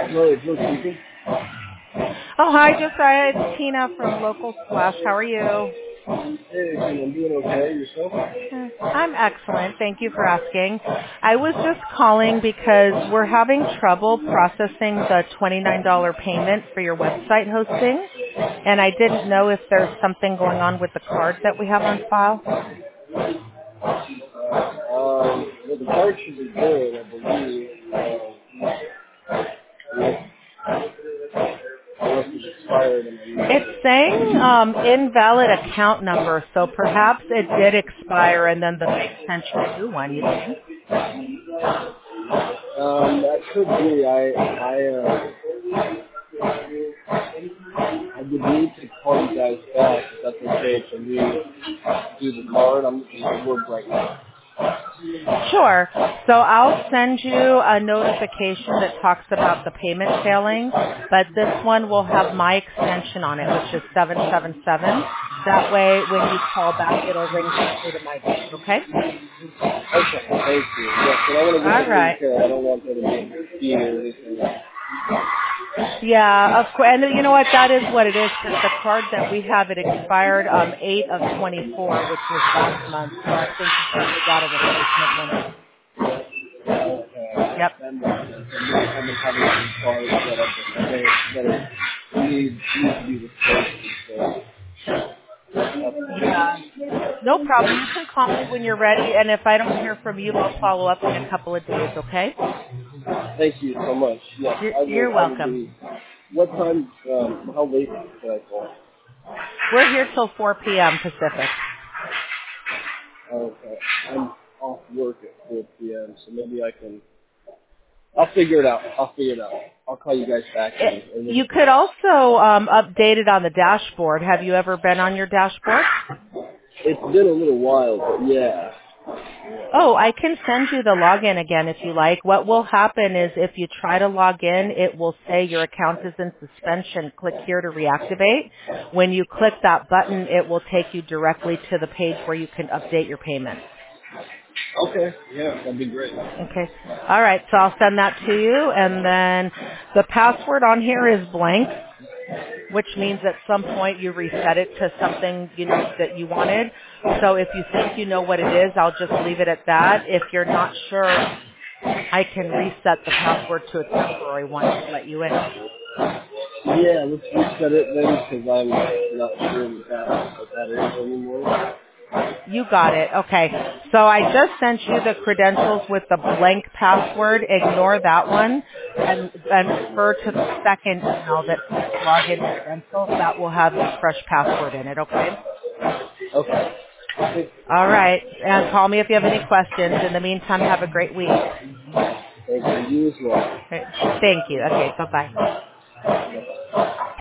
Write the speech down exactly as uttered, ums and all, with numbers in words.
Hello, it's Luke speaking. Oh, hi, Josiah. It's Tina from Local Splash. How are you? Hey, I'm doing okay. Yourself? Uh, I'm excellent. Thank you for asking. I was just calling because we're having trouble processing the twenty-nine dollars payment for your website hosting, and I didn't know if there's something going on with the card that we have on file. Um, well, the card should be good, I believe. Uh, unless, unless it's expired and I use It's it. saying um, invalid account number, so perhaps it did expire and then the bank sent you a new one, you think? Um, that could be. I, I, uh, I would need to call you guys back if that's okay to redo the card. I'm just at work right now. Sure. So I'll send you a notification that talks about the payment failing, but this one will have my extension on it, which is seven seven seven. That way, when you call back, it'll ring directly to my desk, okay? Okay, thank you. Yes, but I want to get All that taken right. care of. I don't want there to be a fee or anything. Yeah, of course. And you know what? That is what it is, because the card that we have, it expired um eight of twenty-four, which was last month. So I think you probably got a replacement one. Okay, Yep. that makes sense. I've been having some cars that I've been that that need need to be replaced. So Yeah. No problem. You can call me when you're ready, and if I don't hear from you, I'll follow up in a couple of days, okay? thank you so much. Yes, You're, I will. you're I will welcome. be. What time? Um, how late can I call? We're here till four p.m. Pacific. Okay, I'm off work at four p.m. So maybe I can. I'll figure it out. I'll figure it out. I'll call you guys back and, It, and you could also um, update it on the dashboard. Have you ever been on your dashboard? it's been a little while, but yeah. Oh, I can send you the login again if you like. What will happen is if you try to log in, it will say your account is in suspension. Click here to reactivate. When you click that button, it will take you directly to the page where you can update your payment. Okay. Yeah, that'd be great. Okay. All right. So I'll send that to you. And then the password on here is blank, which means at some point you reset it to something, you know, that you wanted. So if you think you know what it is, I'll just leave it at that. If you're not sure, I can reset the password to a temporary one to let you in. Yeah, let's reset it then because I'm not sure what that, what that is anymore. You got it. Okay. So I just sent you the credentials with the blank password. Ignore that one and, and refer to the second email that says login credentials. That will have the fresh password in it. Okay. Okay. Thank All right. And call me if you have any questions. In the meantime, have a great week. thank you. You as well. Okay. Thank you. Okay. Bye bye.